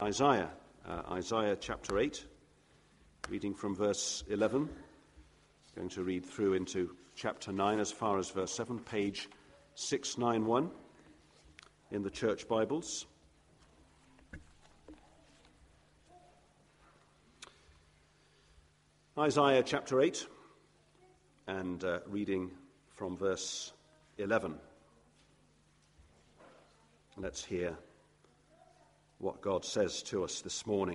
Isaiah chapter 8, reading from verse 11. Going to read through into chapter 9 as far as verse 7, page 691 in the church Bibles. Isaiah chapter 8 and reading from verse 11. Let's hear what God says to us this morning.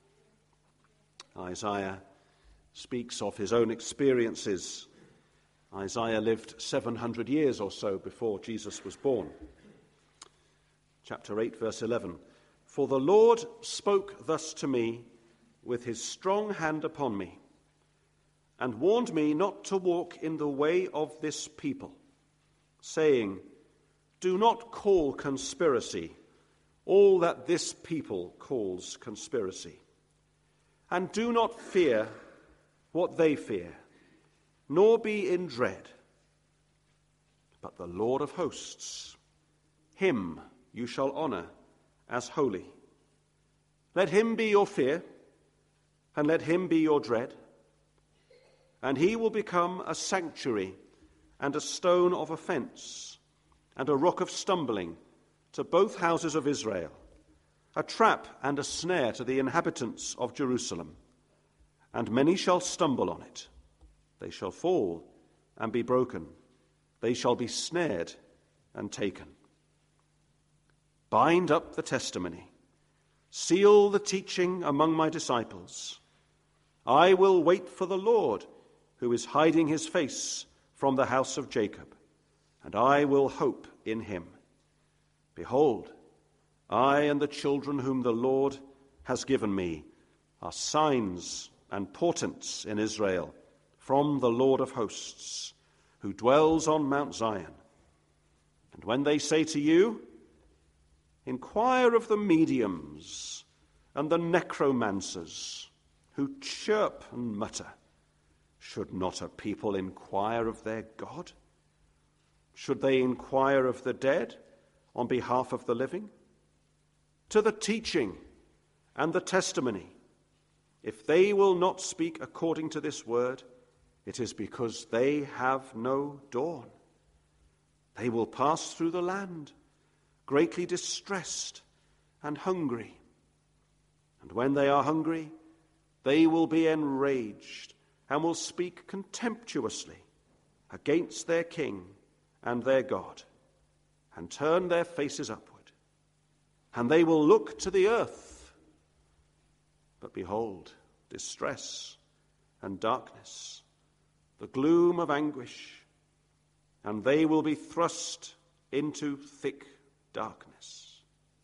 Isaiah speaks of his own experiences. Isaiah lived 700 years or so before Jesus was born. Chapter 8, verse 11. For the Lord spoke thus to me with his strong hand upon me, and warned me not to walk in the way of this people, saying, do not call conspiracy all that this people calls conspiracy. And do not fear what they fear, nor be in dread. But the Lord of hosts, him you shall honor as holy. Let him be your fear, and let him be your dread. And he will become a sanctuary and a stone of offense and a rock of stumbling to both houses of Israel, a trap and a snare to the inhabitants of Jerusalem. And many shall stumble on it. They shall fall and be broken. They shall be snared and taken. Bind up the testimony. Seal the teaching among my disciples. I will wait for the Lord, who is hiding his face from the house of Jacob, and I will hope in him. Behold, I and the children whom the Lord has given me are signs and portents in Israel from the Lord of hosts, who dwells on Mount Zion. And when they say to you, inquire of the mediums and the necromancers who chirp and mutter, should not a people inquire of their God? Should they inquire of the dead on behalf of the living? To the teaching and the testimony, if they will not speak according to this word, it is because they have no dawn. They will pass through the land, greatly distressed and hungry. And when they are hungry, they will be enraged and will speak contemptuously against their king and their God, and turn their faces upward. And they will look to the earth, but behold, distress and darkness, the gloom of anguish, and they will be thrust into thick darkness.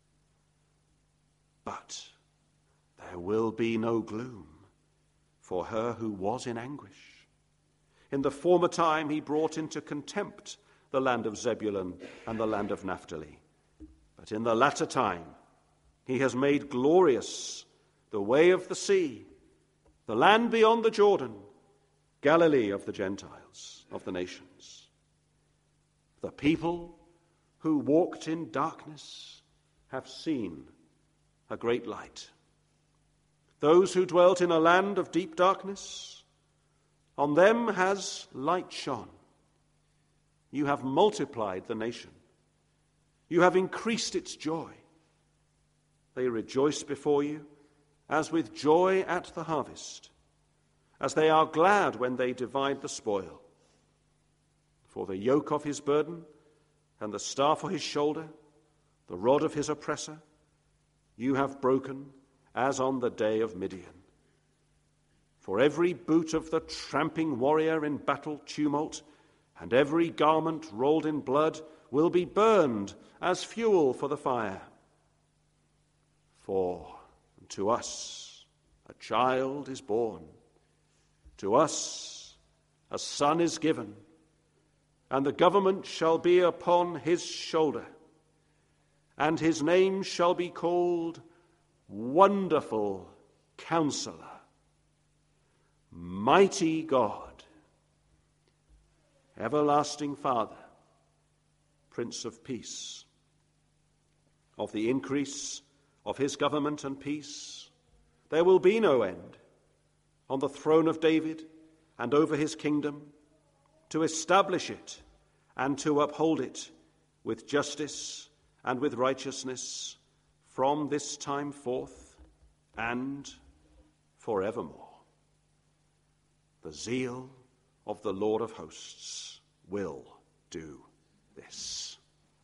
But there will be no gloom for her who was in anguish. In the former time he brought into contempt the land of Zebulun and the land of Naphtali. But in the latter time he has made glorious the way of the sea, the land beyond the Jordan, Galilee of the Gentiles, of the nations. The people who walked in darkness have seen a great light. Those who dwelt in a land of deep darkness, on them has light shone. You have multiplied the nation. You have increased its joy. They rejoice before you as with joy at the harvest, as they are glad when they divide the spoil. For the yoke of his burden and the staff of his shoulder, the rod of his oppressor, you have broken as on the day of Midian. For every boot of the tramping warrior in battle tumult, and every garment rolled in blood will be burned as fuel for the fire. For to us a child is born, to us a son is given, and the government shall be upon his shoulder, and his name shall be called Wonderful Counselor, Mighty God, Everlasting Father, Prince of Peace. Of the increase of his government and peace there will be no end, on the throne of David and over his kingdom, to establish it and to uphold it with justice and with righteousness from this time forth and forevermore. The zeal of the Lord of hosts will do this.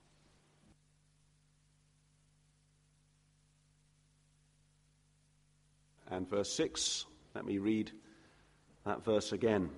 And verse 6, let me read that verse again.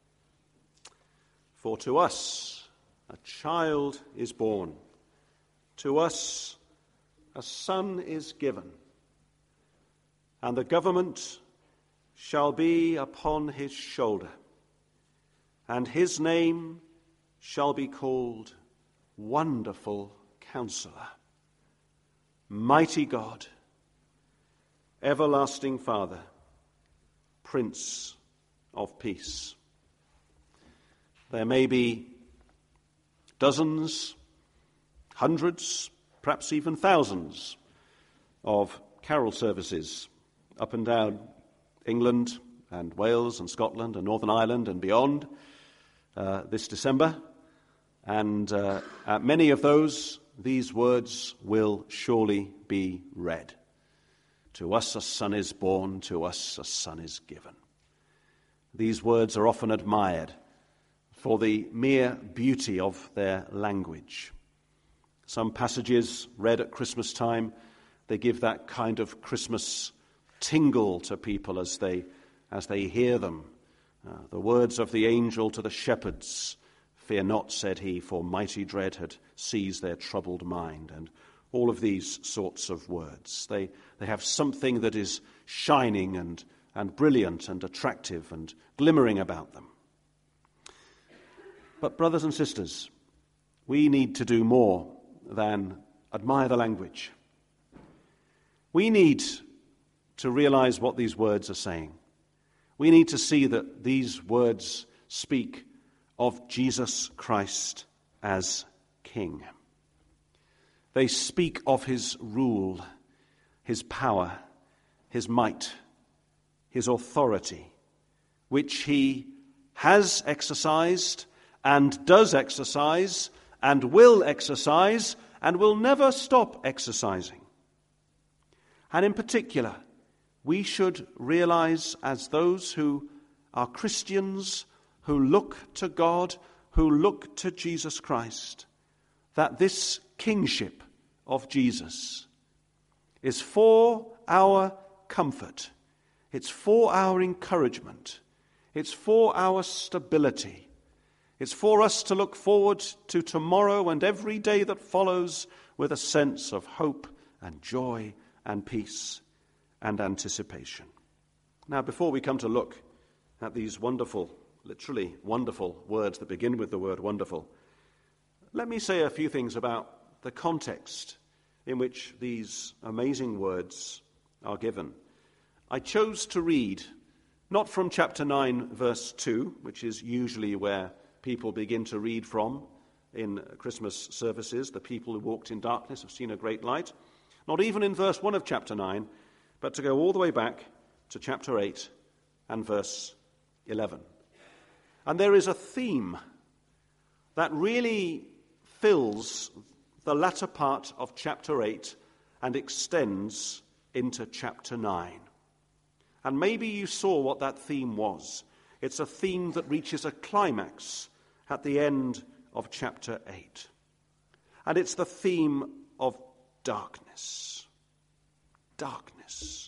For to us a child is born, to us a son is given, and the government shall be upon his shoulder, and his name shall be called Wonderful Counselor, Mighty God, Everlasting Father, Prince of Peace. There may be dozens, hundreds, perhaps even thousands of carol services up and down England and Wales and Scotland and Northern Ireland and beyond this December. And at many of those, these words will surely be read. To us a son is born, to us a son is given. These words are often admired for the mere beauty of their language. Some passages read at Christmas time, they give that kind of Christmas tingle to people as they hear them. The words of the angel to the shepherds, "Fear not," said he, "for mighty dread had seized their troubled mind," and all of these sorts of words. They have something that is shining and brilliant and attractive and glimmering about them. But brothers and sisters, we need to do more than admire the language. We need to realize what these words are saying. We need to see that these words speak of Jesus Christ as King. They speak of his rule, his power, his might, his authority, which he has exercised and does exercise and will never stop exercising. And in particular, we should realize, as those who are Christians, who look to God, who look to Jesus Christ, that this kingship of Jesus is for our comfort, it's for our encouragement, it's for our stability, it's for us to look forward to tomorrow and every day that follows with a sense of hope and joy and peace and anticipation. Now, before we come to look at these wonderful, literally wonderful words that begin with the word wonderful, let me say a few things about the context in which these amazing words are given. I chose to read not from chapter 9, verse 2, which is usually where people begin to read from in Christmas services. The people who walked in darkness have seen a great light. Not even in verse 1 of chapter 9, but to go all the way back to chapter 8 and verse 11. And there is a theme that really fills the latter part of chapter 8 and extends into chapter 9. And maybe you saw what that theme was. It's a theme that reaches a climax at the end of chapter 8. And it's the theme of darkness. Darkness.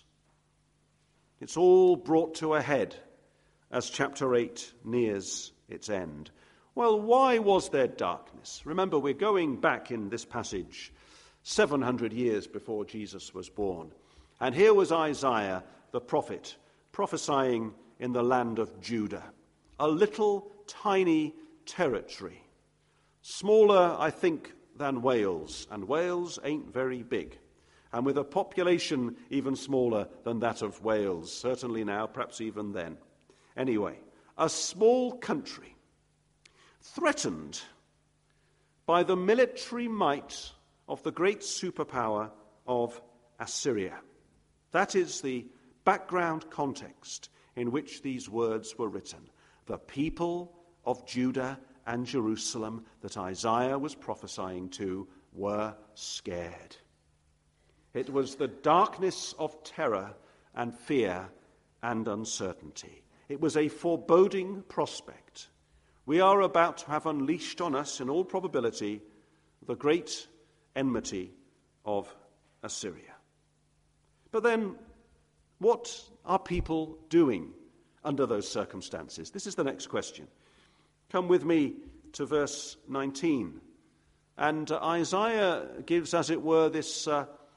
It's all brought to a head as chapter 8 nears its end. Well, why was there darkness? Remember, we're going back in this passage 700 years before Jesus was born. And here was Isaiah, the prophet, prophesying in the land of Judah, a little tiny territory, smaller, I think, than Wales, and Wales ain't very big, and with a population even smaller than that of Wales, certainly now, perhaps even then. Anyway, a small country threatened by the military might of the great superpower of Assyria. That is the background context in which these words were written. The people of Judah and Jerusalem that Isaiah was prophesying to were scared. It was the darkness of terror and fear and uncertainty. It was a foreboding prospect. We are about to have unleashed on us, in all probability, the great enmity of Assyria. But then, what are people doing under those circumstances? This is the next question. Come with me to verse 19. And Isaiah gives, as it were, this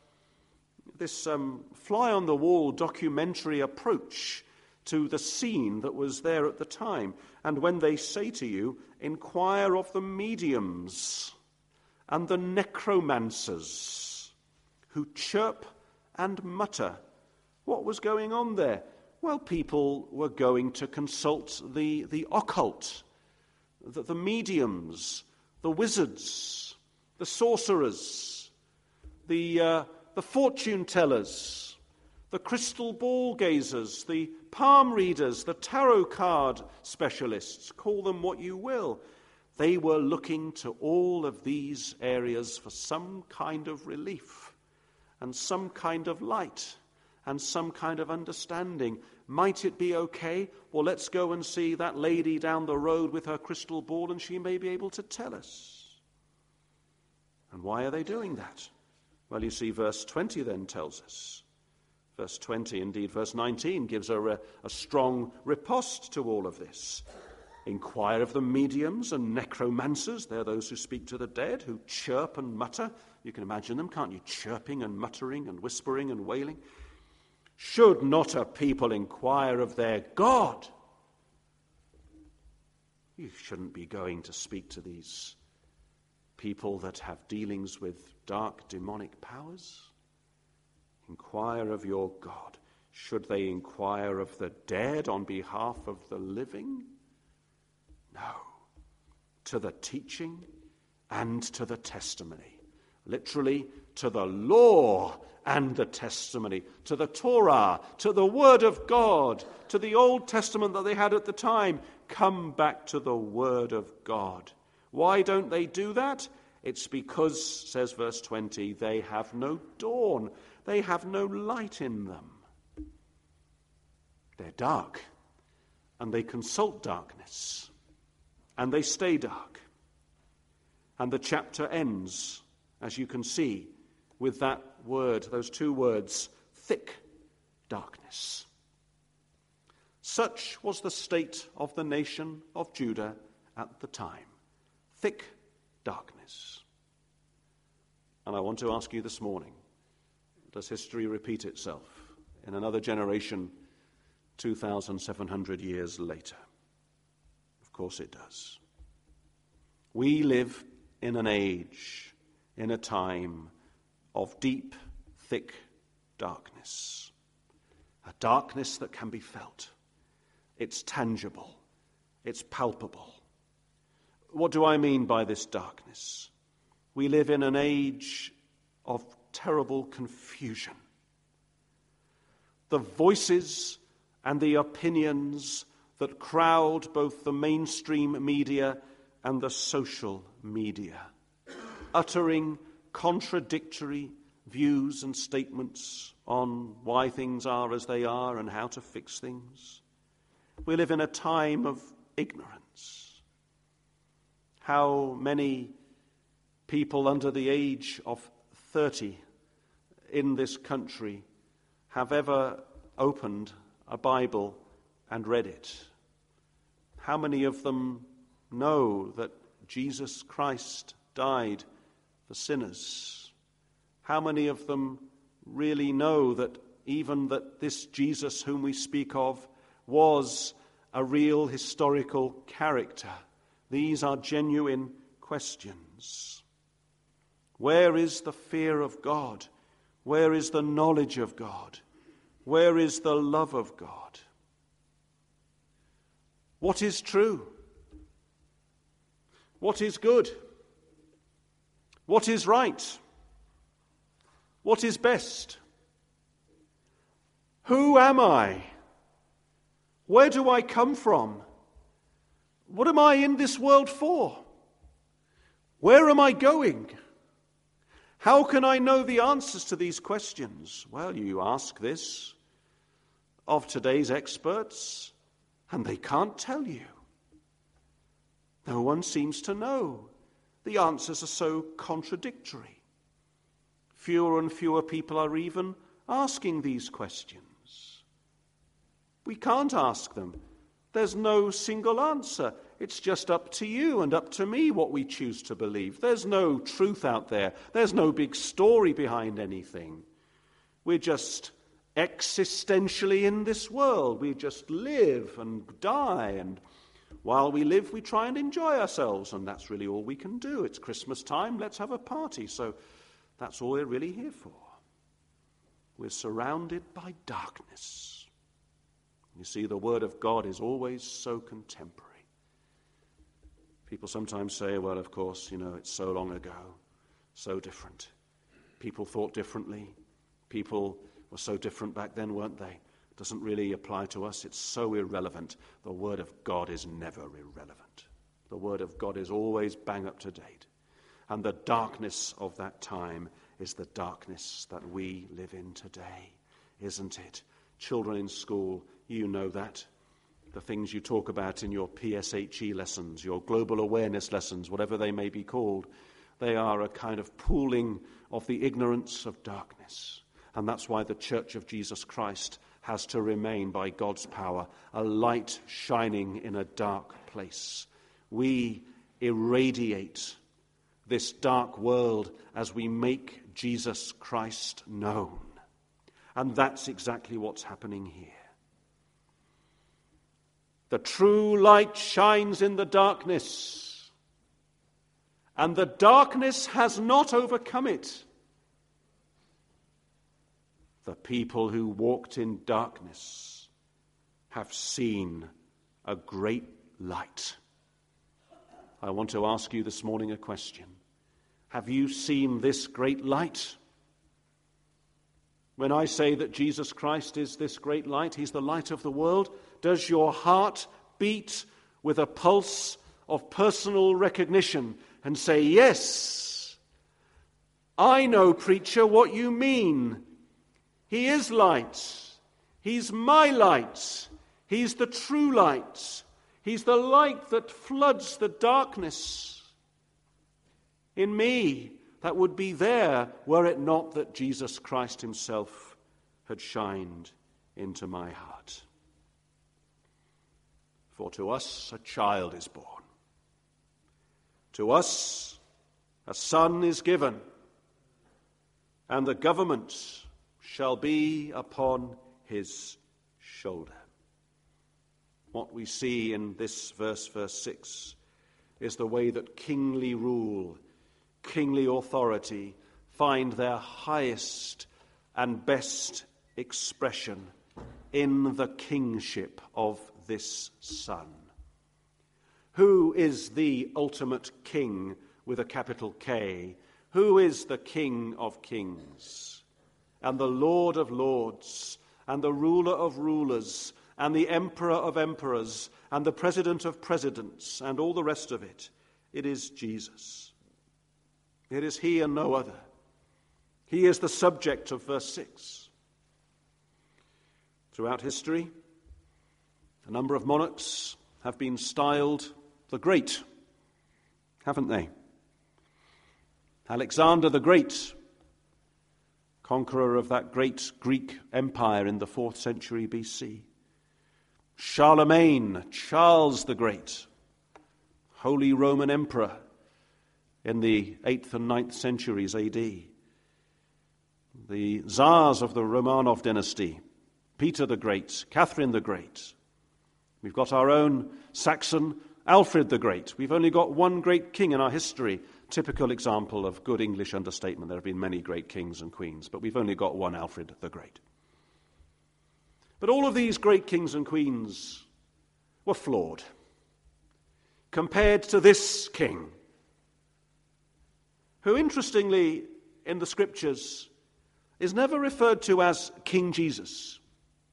fly-on-the-wall documentary approach to the scene that was there at the time. And when they say to you, inquire of the mediums and the necromancers who chirp and mutter. What was going on there? Well, people were going to consult the occult, the mediums, the wizards, the sorcerers, the fortune tellers, the crystal ball gazers, the palm readers, the tarot card specialists, call them what you will. They were looking to all of these areas for some kind of relief and some kind of light and some kind of understanding. Might it be okay? Well, let's go and see that lady down the road with her crystal ball, and she may be able to tell us. And why are they doing that? Well, you see, verse 20 then tells us. Verse 20, indeed, verse 19 gives a strong riposte to all of this. Inquire of the mediums and necromancers. They're those who speak to the dead, who chirp and mutter. You can imagine them, can't you? Chirping and muttering and whispering and wailing. Should not a people inquire of their God? You shouldn't be going to speak to these people that have dealings with dark demonic powers. Inquire of your God. Should they inquire of the dead on behalf of the living? No. To the teaching and to the testimony. Literally, to the law and the testimony, to the Torah, to the Word of God, to the Old Testament that they had at the time. Come back to the Word of God. Why don't they do that? It's because, says verse 20, they have no dawn. They have no light in them. They're dark, and they consult darkness, and they stay dark. And the chapter ends, as you can see, with that word, those two words, thick darkness. Such was the state of the nation of Judah at the time. Thick darkness. And I want to ask you this morning, does history repeat itself in another generation 2,700 years later? Of course it does. We live in an age, in a time of deep, thick darkness. A darkness that can be felt. It's tangible. It's palpable. What do I mean by this darkness? We live in an age of terrible confusion. The voices and the opinions that crowd both the mainstream media and the social media, uttering contradictory views and statements on why things are as they are and how to fix things. We live in a time of ignorance. How many people under the age of 30 in this country have ever opened a Bible and read it? How many of them know that Jesus Christ died for sinners? How many of them really know that even that this Jesus whom we speak of was a real historical character? These are genuine questions. Where is the fear of God? Where is the knowledge of God? Where is the love of God? What is true? What is good? What is right? What is best? Who am I? Where do I come from? What am I in this world for? Where am I going? How can I know the answers to these questions? Well, you ask this of today's experts, and they can't tell you. No one seems to know. The answers are so contradictory. Fewer and fewer people are even asking these questions. We can't ask them. There's no single answer. It's just up to you and up to me what we choose to believe. There's no truth out there. There's no big story behind anything. We're just existentially in this world. We just live and die, and while we live, we try and enjoy ourselves, and that's really all we can do. It's Christmas time, let's have a party. So that's all we're really here for. We're surrounded by darkness. You see, the Word of God is always so contemporary. People sometimes say, well, of course, it's so long ago, so different. People thought differently. People were so different back then, weren't they? It doesn't really apply to us. It's so irrelevant. The Word of God is never irrelevant. The Word of God is always bang up to date. And the darkness of that time is the darkness that we live in today, isn't it? Children in school, you know that. The things you talk about in your PSHE lessons, your global awareness lessons, whatever they may be called, they are a kind of pooling of the ignorance of darkness. And that's why the Church of Jesus Christ has to remain, by God's power, a light shining in a dark place. We irradiate this dark world as we make Jesus Christ known. And that's exactly what's happening here. The true light shines in the darkness, and the darkness has not overcome it. The people who walked in darkness have seen a great light. I want to ask you this morning a question. Have you seen this great light? When I say that Jesus Christ is this great light, he's the light of the world, does your heart beat with a pulse of personal recognition and say, yes, I know, preacher, what you mean. He is light. He's my light. He's the true light. He's the light that floods the darkness in me that would be there were it not that Jesus Christ himself had shined into my heart. For to us a child is born. To us a son is given, and the government shall be upon his shoulder. What we see in this verse 6, is the way that kingly rule, kingly authority find their highest and best expression in the kingship of this Son. Who is the ultimate king with a capital K? Who is the King of Kings and the Lord of Lords and the ruler of rulers and the emperor of emperors and the president of presidents and all the rest of it? It is Jesus. It is he and no other. He is the subject of verse 6. Throughout history, a number of monarchs have been styled the Great, haven't they? Alexander the Great, conqueror of that great Greek empire in the 4th century BC. Charlemagne, Charles the Great, Holy Roman Emperor in the 8th and 9th centuries AD. The Tsars of the Romanov dynasty, Peter the Great, Catherine the Great. We've got our own Saxon Alfred the Great. We've only got one great king in our history. Typical example of good English understatement. There have been many great kings and queens, but we've only got one Alfred the Great. But all of these great kings and queens were flawed compared to this king, who, interestingly, in the scriptures, is never referred to as King Jesus.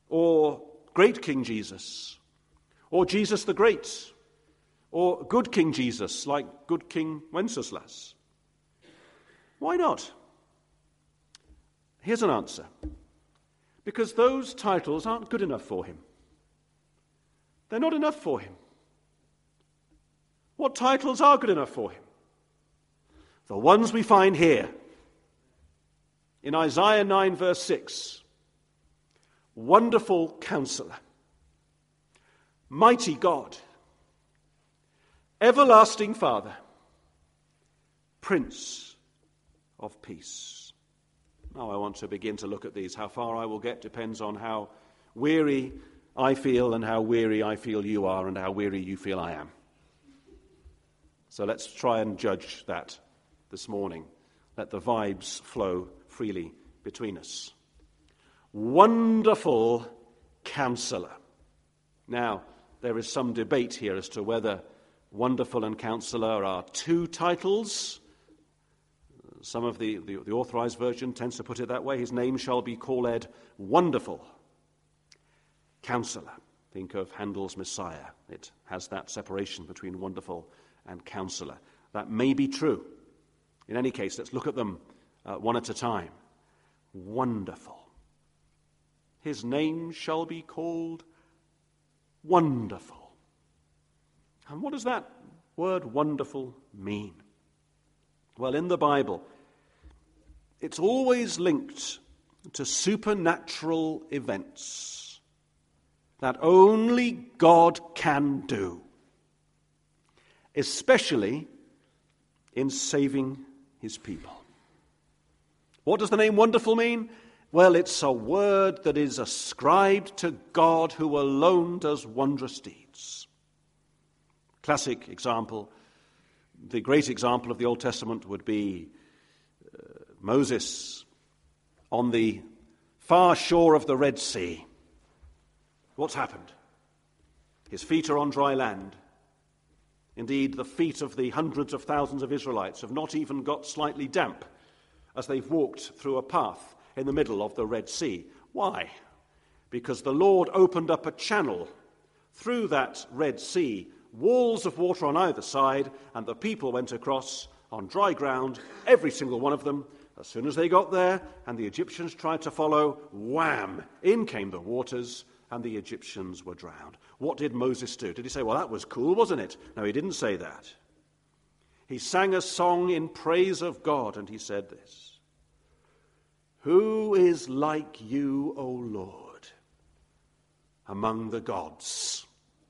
or Great King Jesus, or Jesus the Great, or Good King Jesus, like Good King Wenceslas? Why not? Here's an answer. Because those titles aren't good enough for him. They're not enough for him. What titles are good enough for him? The ones we find here. In Isaiah 9, verse 6. Wonderful Counselor, Mighty God, Everlasting Father, Prince of Peace. Now I want to begin to look at these. How far I will get depends on how weary I feel and how weary I feel you are and how weary you feel I am. So let's try and judge that this morning. Let the vibes flow freely between us. Wonderful Counselor. Now, there is some debate here as to whether Wonderful and Counselor are two titles. Some of the Authorized Version tends to put it that way. His name shall be called Wonderful Counselor. Think of Handel's Messiah. It has that separation between Wonderful and Counselor. That may be true. In any case, let's look at them one at a time. Wonderful. His name shall be called Wonderful. And what does that word wonderful mean? Well, in the Bible, it's always linked to supernatural events that only God can do, especially in saving his people. What does the name Wonderful mean? Well, it's a word that is ascribed to God who alone does wondrous deeds. Classic example, the great example of the Old Testament would be Moses on the far shore of the Red Sea. What's happened? His feet are on dry land. Indeed, the feet of the hundreds of thousands of Israelites have not even got slightly damp as they've walked through a path in the middle of the Red Sea. Why? Because the Lord opened up a channel through that Red Sea, walls of water on either side, and the people went across on dry ground, every single one of them. As soon as they got there and the Egyptians tried to follow, wham, in came the waters and the Egyptians were drowned. What did Moses do? Did he say, well, that was cool, wasn't it? No, he didn't say that. He sang a song in praise of God, and he said this: Who is like you, O Lord, among the gods?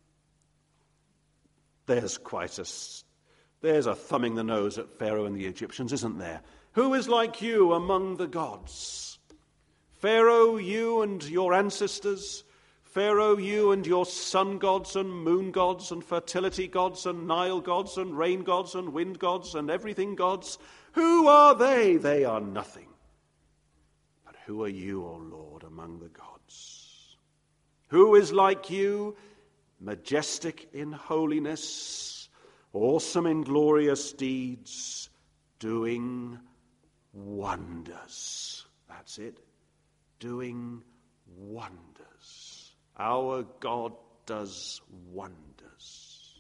There's a thumbing the nose at Pharaoh and the Egyptians, isn't there? Who is like you among the gods? Pharaoh, you and your ancestors, Pharaoh, you and your sun gods and moon gods and fertility gods and Nile gods and rain gods and wind gods and everything gods. Who are they? They are nothing. But who are you, O Lord, among the gods? Who is like you, majestic in holiness, awesome in glorious deeds, doing wonders? That's it. Doing wonders. Our God does wonders.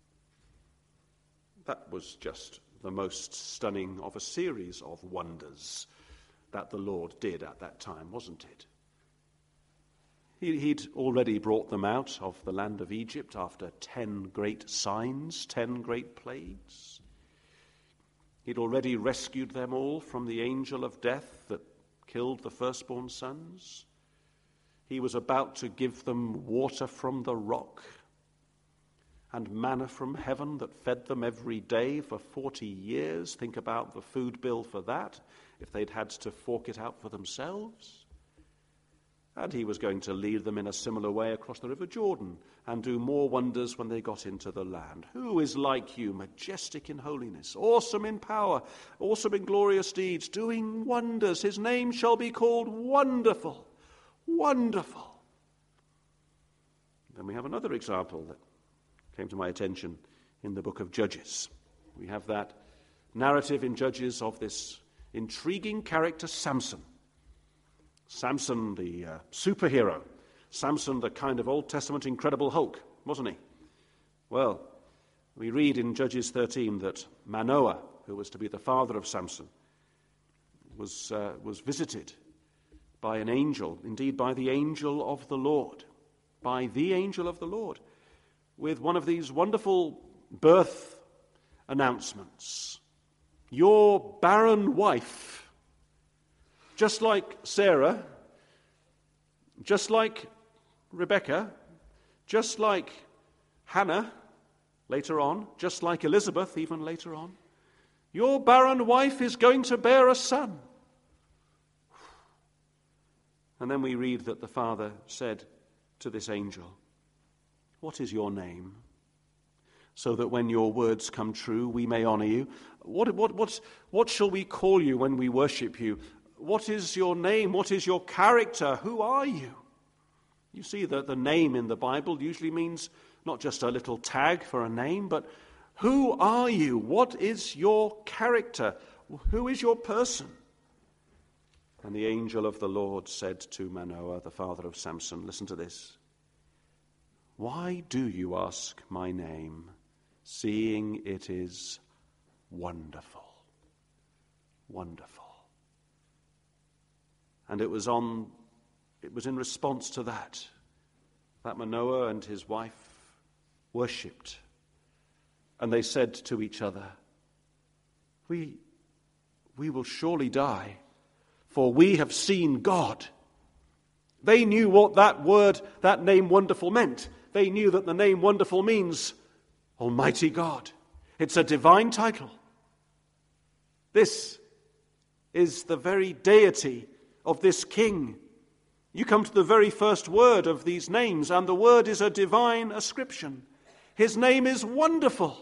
That was just the most stunning of a series of wonders that the Lord did at that time, wasn't it? He'd already brought them out of the land of Egypt after 10 great signs, 10 great plagues. He'd already rescued them all from the angel of death that killed the firstborn sons. He was about to give them water from the rock and manna from heaven that fed them every day for 40 years. Think about the food bill for that, if they'd had to fork it out for themselves. And he was going to lead them in a similar way across the River Jordan and do more wonders when they got into the land. Who is like you, majestic in holiness, awesome in power, awesome in glorious deeds, doing wonders? His name shall be called Wonderful. Wonderful. Then we have another example that came to my attention in the book of Judges. We have that narrative in Judges of this intriguing character, Samson. Samson, the superhero, Samson the kind of Old Testament Incredible Hulk, wasn't he? Well, we read in Judges 13 that Manoah, who was to be the father of Samson, was visited by an angel, indeed by the angel of the Lord, with one of these wonderful birth announcements. Your barren wife, just like Sarah, just like Rebecca, just like Hannah later on, just like Elizabeth even later on, your barren wife is going to bear a son. And then we read that the father said to this angel, what is your name? So that when your words come true, we may honor you. What shall we call you when we worship you? What is your name? What is your character? Who are you? You see that the name in the Bible usually means not just a little tag for a name, but who are you? What is your character? Who is your person? And the angel of the Lord said to Manoah, the father of Samson, listen to this. Why do you ask my name, seeing it is wonderful? Wonderful. And it was in response to that Manoah and his wife worshipped. And they said to each other, we will surely die, for we have seen God. They knew what that name wonderful meant. They knew that the name wonderful means Almighty God. It's a divine title. This is the very deity of this king. You come to the very first word of these names, and the word is a divine ascription. His name is wonderful.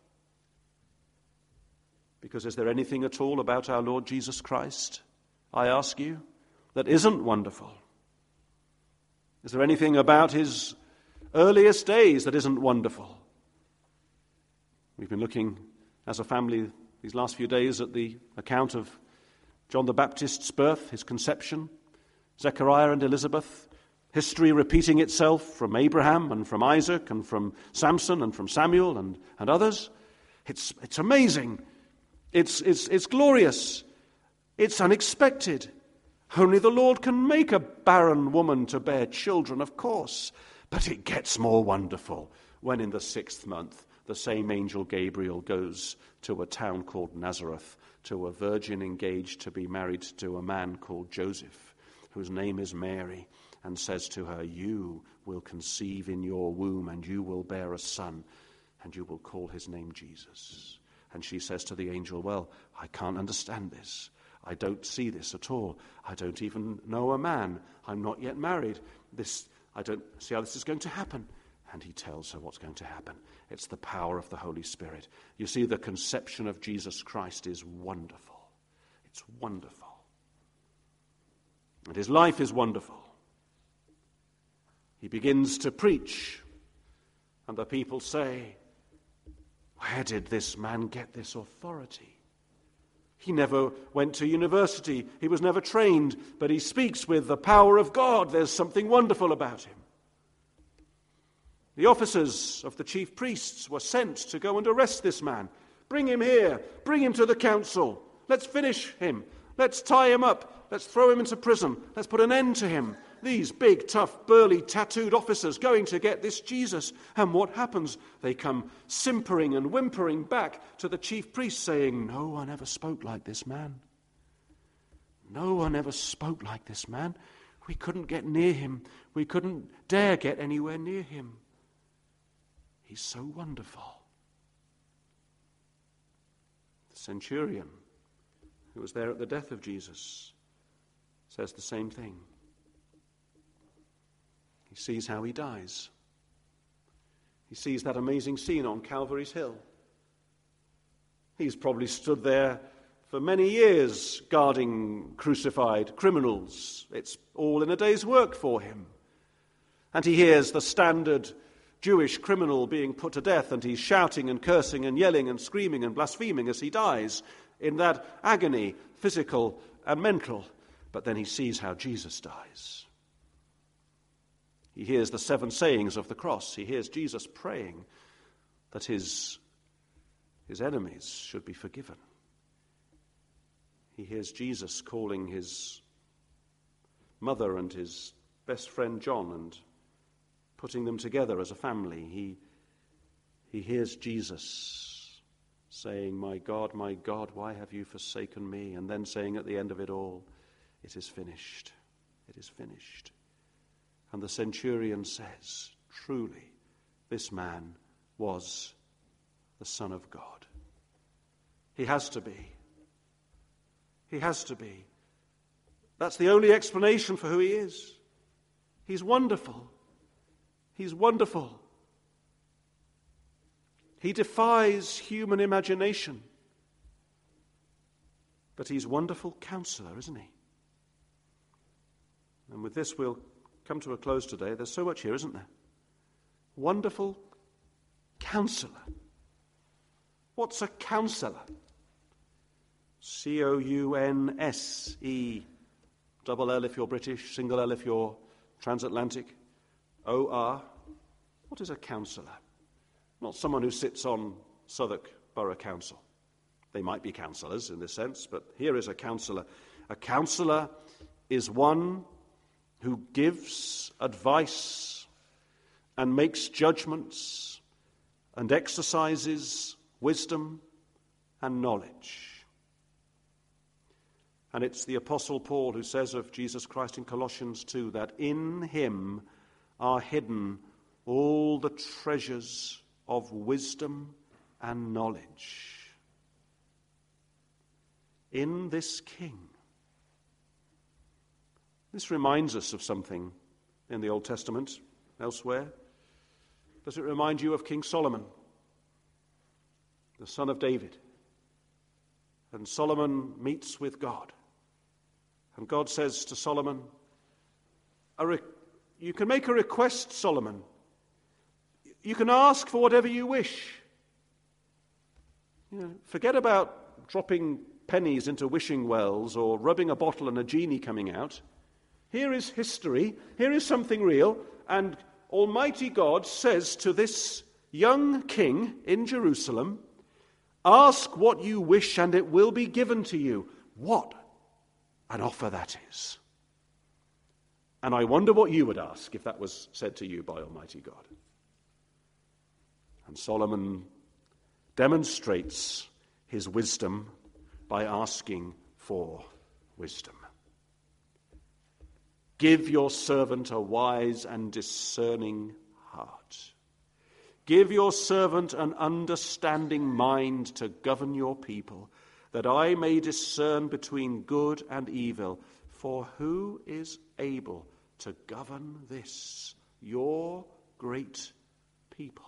Because is there anything at all about our Lord Jesus Christ, I ask you, that isn't wonderful? Is there anything about his earliest days that isn't wonderful? We've been looking as a family these last few days at the account of John the Baptist's birth, his conception, Zechariah and Elizabeth, history repeating itself from Abraham and from Isaac and from Samson and from Samuel and others. It's amazing. It's glorious. It's unexpected. Only the Lord can make a barren woman to bear children, of course. But it gets more wonderful when in the 6th month the same angel Gabriel goes to a town called Nazareth, to a virgin engaged to be married to a man called Joseph, whose name is Mary, and says to her, you will conceive in your womb and you will bear a son, and you will call his name Jesus. And she says to the angel, well, I can't understand this. I don't see this at all. I don't even know a man. I'm not yet married. I don't see how this is going to happen. And he tells her what's going to happen. It's the power of the Holy Spirit. You see, the conception of Jesus Christ is wonderful. It's wonderful. And his life is wonderful. He begins to preach, and the people say, where did this man get this authority? He never went to university. He was never trained, but he speaks with the power of God. There's something wonderful about him. The officers of the chief priests were sent to go and arrest this man. Bring him here. Bring him to the council. Let's finish him. Let's tie him up. Let's throw him into prison. Let's put an end to him. These big, tough, burly, tattooed officers going to get this Jesus. And what happens? They come simpering and whimpering back to the chief priests saying, no one ever spoke like this man. No one ever spoke like this man. We couldn't get near him. We couldn't dare get anywhere near him. He's so wonderful. The centurion who was there at the death of Jesus says the same thing. He sees how he dies. He sees that amazing scene on Calvary's Hill. He's probably stood there for many years guarding crucified criminals. It's all in a day's work for him. And he hears the standard Jewish criminal being put to death, and he's shouting and cursing and yelling and screaming and blaspheming as he dies in that agony, physical and mental. But then he sees how Jesus dies. He hears the 7 sayings of the cross. He hears Jesus praying that his enemies should be forgiven. He hears Jesus calling his mother and his best friend John and putting them together as a family. He hears Jesus saying, my God, why have you forsaken me?" And then saying at the end of it all, "It is finished. It is finished." And the centurion says, truly, this man was the Son of God. He has to be. He has to be. That's the only explanation for who he is. He's wonderful. He's wonderful. He defies human imagination. But he's wonderful counselor, isn't he? And with this we'll come to a close today. There's so much here, isn't there? Wonderful counselor. What's a counselor? Counse, double L if you're British, single L if you're transatlantic, OR. What is a counsellor? Not someone who sits on Southwark Borough Council. They might be councillors in this sense, but here is a counsellor. A counsellor is one who gives advice and makes judgments and exercises wisdom and knowledge. And it's the Apostle Paul who says of Jesus Christ in Colossians 2 that in him are hidden all the treasures of wisdom and knowledge. In this King. This reminds us of something in the Old Testament, elsewhere. Does it remind you of King Solomon, the son of David? And Solomon meets with God. And God says to Solomon, you can make a request, Solomon. You can ask for whatever you wish. Forget about dropping pennies into wishing wells or rubbing a bottle and a genie coming out. Here is history. Here is something real. And Almighty God says to this young king in Jerusalem, ask what you wish and it will be given to you. What an offer that is. And I wonder what you would ask if that was said to you by Almighty God. And Solomon demonstrates his wisdom by asking for wisdom. Give your servant a wise and discerning heart. Give your servant an understanding mind to govern your people, that I may discern between good and evil. For who is able to govern this, your great people?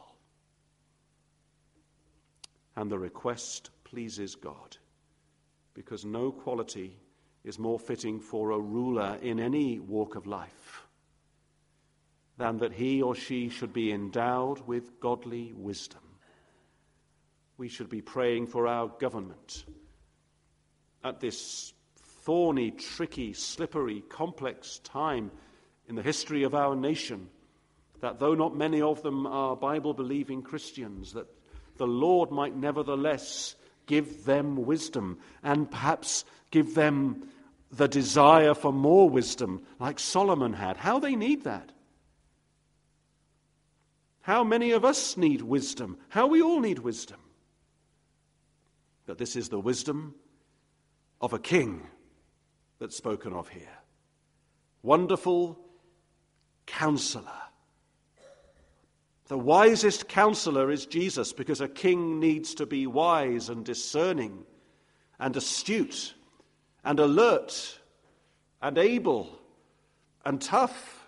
And the request pleases God, because no quality is more fitting for a ruler in any walk of life than that he or she should be endowed with godly wisdom. We should be praying for our government at this thorny, tricky, slippery, complex time in the history of our nation, that though not many of them are Bible-believing Christians, that the Lord might nevertheless give them wisdom and perhaps give them the desire for more wisdom like Solomon had. How they need that. How many of us need wisdom? How we all need wisdom. But this is the wisdom of a king that's spoken of here. Wonderful counselor. The wisest counselor is Jesus, because a king needs to be wise and discerning and astute and alert and able and tough,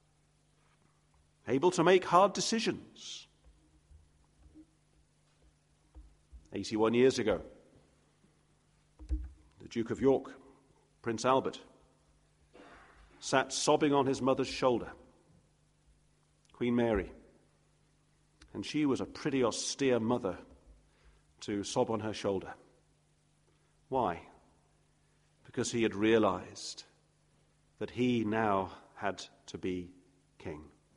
able to make hard decisions. 81 years ago, the Duke of York, Prince Albert, sat sobbing on his mother's shoulder, Queen Mary. And she was a pretty austere mother to sob on her shoulder. Why? Because he had realized that he now had to be king.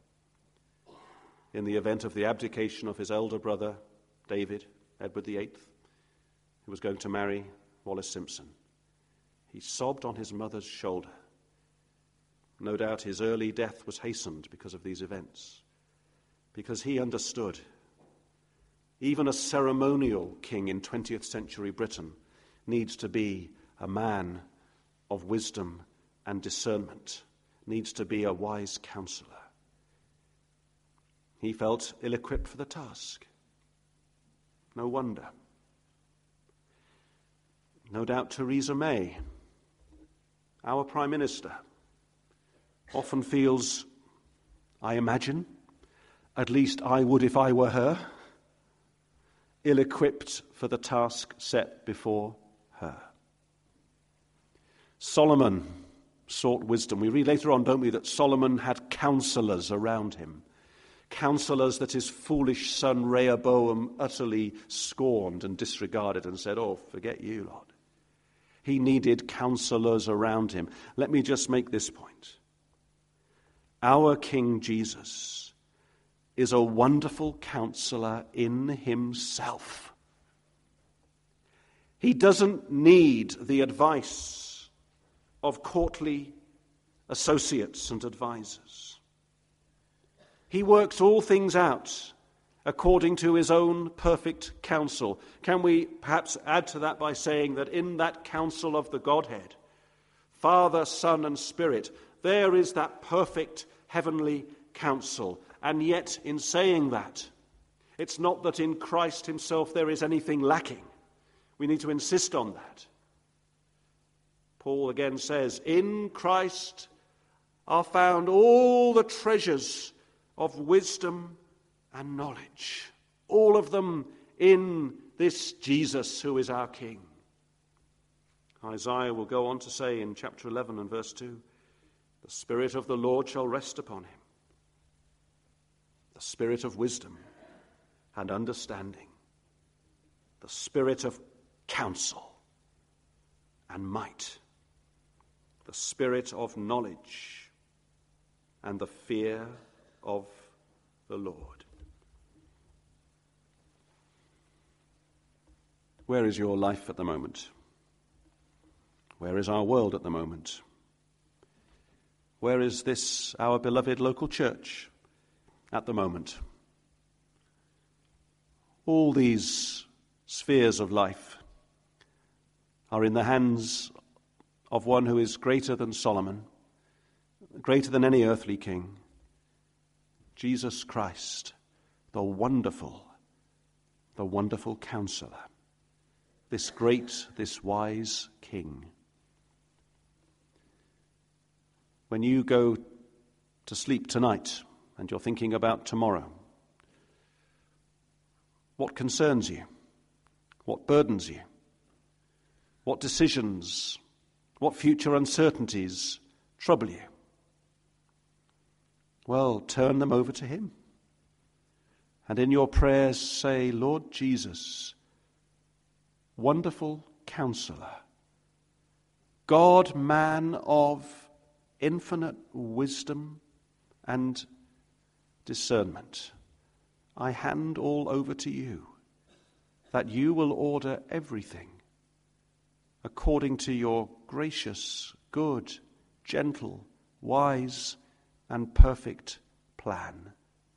in the event of the abdication of his elder brother, David, Edward VIII, who was going to marry Wallis Simpson. He sobbed on his mother's shoulder. No doubt his early death was hastened because of these events, because he understood even a ceremonial king in 20th century Britain needs to be a man of wisdom and discernment, needs to be a wise counselor. He felt ill-equipped for the task. No wonder. No doubt Theresa May, our Prime Minister, often feels, I imagine, at least I would if I were her, ill-equipped for the task set before her. Solomon sought wisdom. We read later on, don't we, that Solomon had counselors around him. Counselors that his foolish son Rehoboam utterly scorned and disregarded and said, oh, forget you, Lord. He needed counselors around him. Let me just make this point. Our King Jesus is a wonderful counselor in himself. He doesn't need the advice of courtly associates and advisors. He works all things out according to his own perfect counsel. Can we perhaps add to that by saying that in that counsel of the Godhead, Father, Son, and Spirit, there is that perfect heavenly counsel. And yet, in saying that, it's not that in Christ himself there is anything lacking. We need to insist on that. Paul again says, in Christ are found all the treasures of wisdom and knowledge. All of them in this Jesus who is our King. Isaiah will go on to say in chapter 11 and verse 2, the Spirit of the Lord shall rest upon him. The Spirit of wisdom and understanding. The Spirit of counsel and might. The Spirit of knowledge and the fear of the Lord. Where is your life at the moment? Where is our world at the moment? Where is this, our beloved local church, at the moment? All these spheres of life are in the hands of one who is greater than Solomon, greater than any earthly king, Jesus Christ, the wonderful counselor, this great, this wise King. When you go to sleep tonight and you're thinking about tomorrow, what concerns you? What burdens you? What decisions, what future uncertainties trouble you? Well, turn them over to him. And in your prayers say, Lord Jesus, wonderful counselor, God, man of infinite wisdom and discernment, I hand all over to you, that you will order everything according to your gracious, good, gentle, wise, and perfect plan.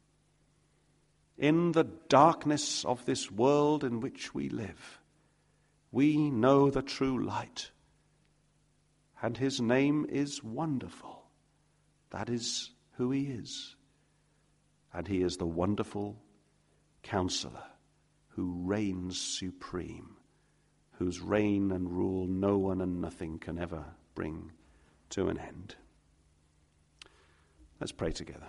In the darkness of this world in which we live, we know the true light, and his name is Wonderful. That is who he is. And he is the wonderful counselor who reigns supreme, whose reign and rule no one and nothing can ever bring to an end. Let's pray together.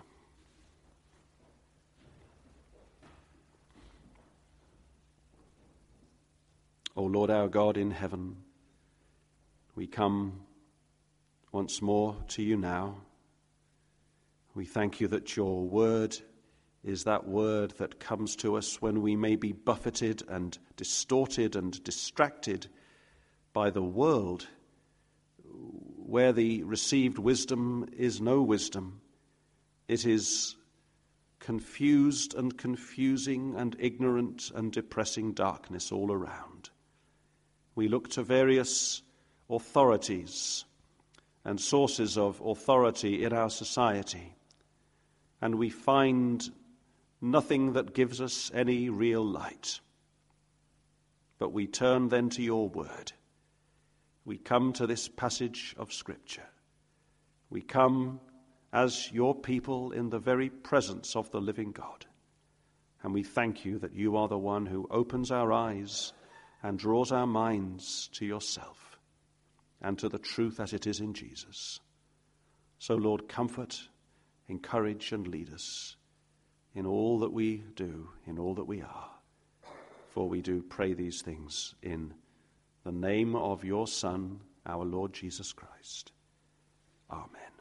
O Lord our God in heaven, we come once more to you now. We thank you that your word is that word that comes to us when we may be buffeted and distorted and distracted by the world, where the received wisdom is no wisdom. It is confused and confusing and ignorant and depressing darkness all around. We look to various authorities and sources of authority in our society, and we find nothing that gives us any real light. But we turn then to your word. We come to this passage of Scripture. We come as your people in the very presence of the living God. And we thank you that you are the one who opens our eyes and draws our minds to yourself and to the truth as it is in Jesus. So, Lord, comfort, encourage, and lead us in all that we do, in all that we are. For we do pray these things in the name of your Son, our Lord Jesus Christ. Amen.